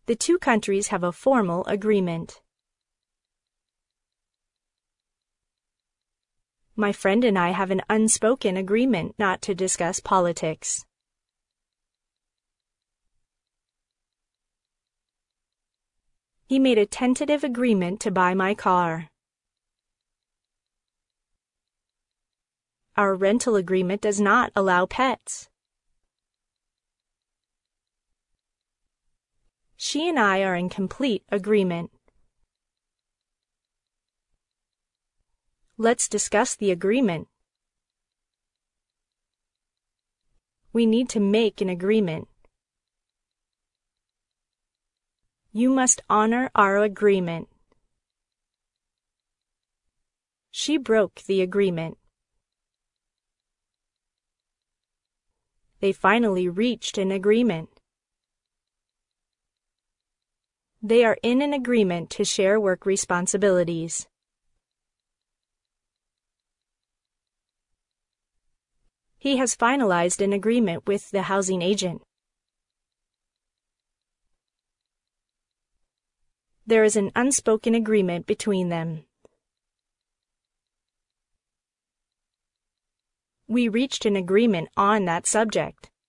The two countries have a formal agreement. My friend and I have an unspoken agreement not to discuss politics. He made a tentative agreement to buy my car. Our rental agreement does not allow pets. She and I are in complete agreement. Let's discuss the agreement. We need to make an agreement. You must honor our agreement. She broke the agreement. They finally reached an agreement. They are in an agreement to share work responsibilities. He has finalized an agreement with the housing agent. There is an unspoken agreement between them. We reached an agreement on that subject.